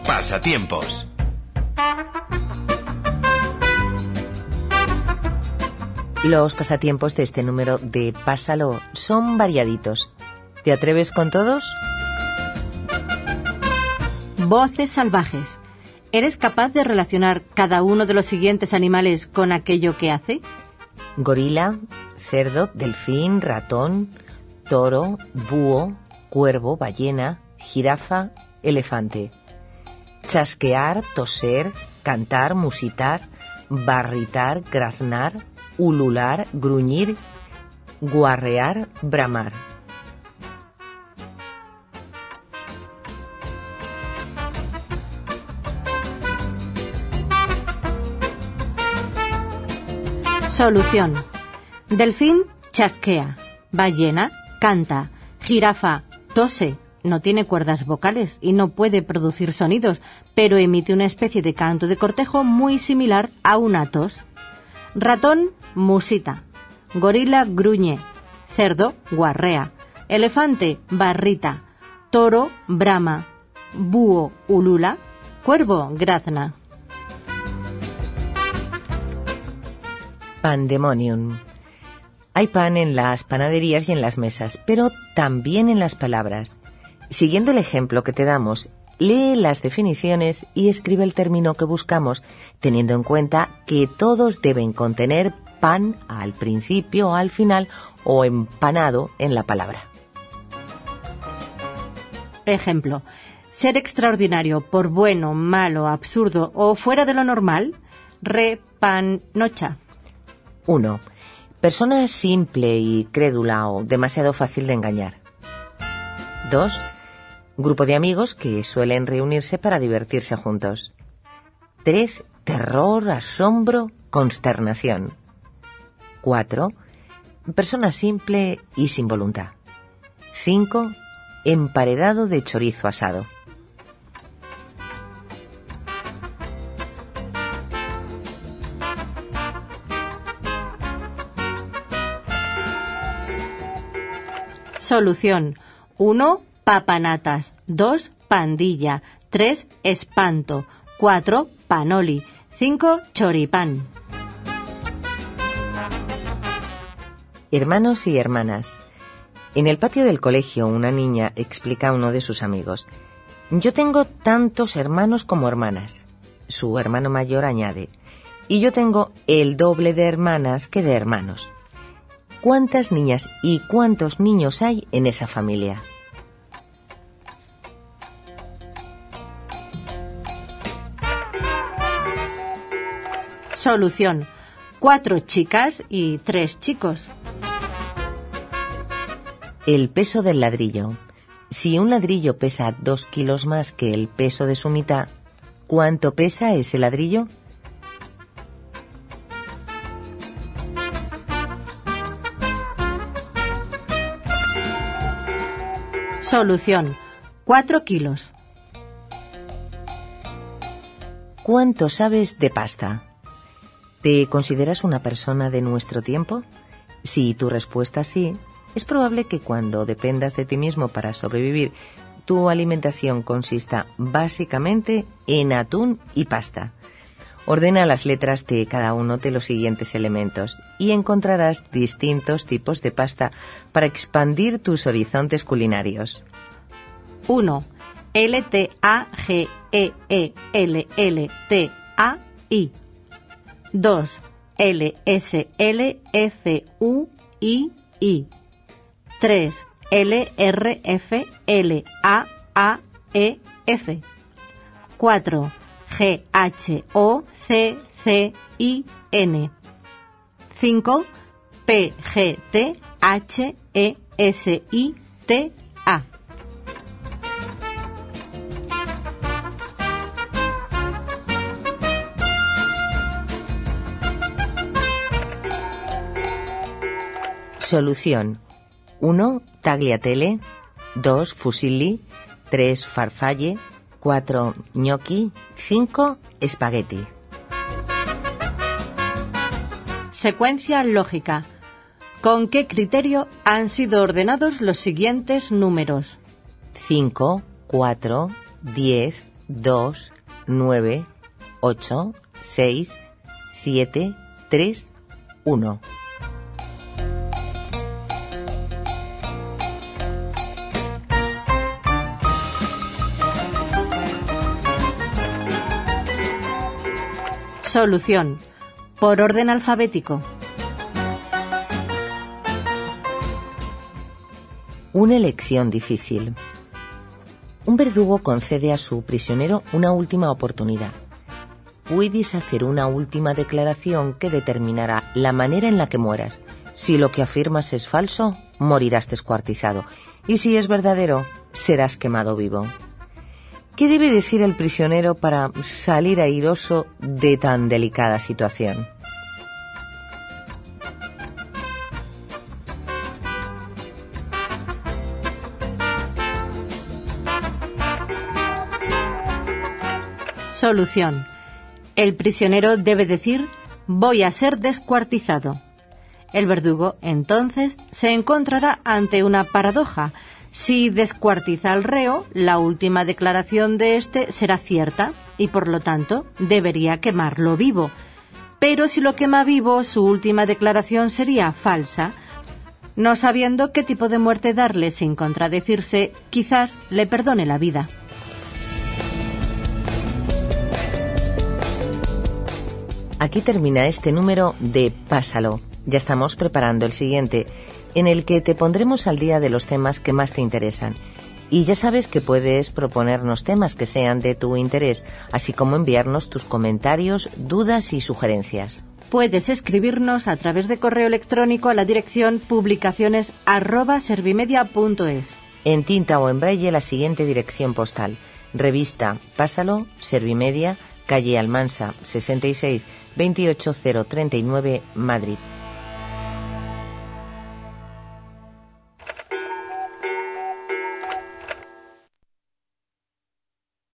Pasatiempos. Los pasatiempos de este número de Pásalo son variaditos. ¿Te atreves con todos? Voces salvajes. ¿Eres capaz de relacionar cada uno de los siguientes animales con aquello que hace? Gorila, cerdo, delfín, ratón, toro, búho, cuervo, ballena, jirafa, elefante. Chasquear, toser, cantar, musitar, barritar, graznar, ulular, gruñir, guarrear, bramar. Solución. Delfín chasquea, ballena canta, jirafa tose, no tiene cuerdas vocales y no puede producir sonidos, pero emite una especie de canto de cortejo muy similar a una tos. Ratón musita, gorila gruñe, cerdo guarrea, elefante barrita, toro brama, búho ulula, cuervo grazna. Pandemonium. Hay pan en las panaderías y en las mesas, pero también en las palabras. Siguiendo el ejemplo que te damos, lee las definiciones y escribe el término que buscamos, teniendo en cuenta que todos deben contener pan al principio, al final o empanado en la palabra. Ejemplo. Ser extraordinario por bueno, malo, absurdo o fuera de lo normal. Repanocha. 1. Persona simple y crédula o demasiado fácil de engañar. 2. Grupo de amigos que suelen reunirse para divertirse juntos. 3. Terror, asombro, consternación. 4. Persona simple y sin voluntad. 5. Emparedado de chorizo asado. Solución. 1. Papanatas. 2. Pandilla. 3. Espanto. 4. Panoli. 5. Choripán. Hermanos y hermanas. En el patio del colegio, una niña explica a uno de sus amigos: yo tengo tantos hermanos como hermanas. Su hermano mayor añade: y yo tengo el doble de hermanas que de hermanos. ¿Cuántas niñas y cuántos niños hay en esa familia? Solución. 4 chicas y 3 chicos. El peso del ladrillo. Si un ladrillo pesa 2 kilos más que el peso de su mitad, ¿cuánto pesa ese ladrillo? Solución. 4 kilos. ¿Cuánto sabes de pasta? ¿Te consideras una persona de nuestro tiempo? Si tu respuesta es sí, es probable que cuando dependas de ti mismo para sobrevivir, tu alimentación consista básicamente en atún y pasta. Ordena las letras de cada uno de los siguientes elementos y encontrarás distintos tipos de pasta para expandir tus horizontes culinarios. 1. LTAGEELLTAI. 2. LSLFUII. 3. LRFLAAEF. 4. GHOCCIN. 5. PGTHESITA. Solución. 1. Tagliatelle. 2. Fusilli. 3. Farfalle. 4. Gnocchi. 5. Spaghetti. Secuencia lógica. ¿Con qué criterio han sido ordenados los siguientes números? 5, 4, 10, 2 9 8 6 7 3 1. Solución. Por orden alfabético. Una elección difícil. Un verdugo concede a su prisionero una última oportunidad. Puedes hacer una última declaración que determinará la manera en la que mueras. Si lo que afirmas es falso, morirás descuartizado. Y si es verdadero, serás quemado vivo. ¿Qué debe decir el prisionero para salir airoso de tan delicada situación? Solución. El prisionero debe decir: voy a ser descuartizado. El verdugo, entonces, se encontrará ante una paradoja. Si descuartiza al reo, la última declaración de éste será cierta y, por lo tanto, debería quemarlo vivo. Pero si lo quema vivo, su última declaración sería falsa. No sabiendo qué tipo de muerte darle sin contradecirse, quizás le perdone la vida. Aquí termina este número de Pásalo. Ya estamos preparando el siguiente, en el que te pondremos al día de los temas que más te interesan. Y ya sabes que puedes proponernos temas que sean de tu interés, así como enviarnos tus comentarios, dudas y sugerencias. Puedes escribirnos a través de correo electrónico a la dirección publicaciones@servimedia.es. En tinta o en braille la siguiente dirección postal: Revista Pásalo, Servimedia, calle Almansa 66, 28039, Madrid.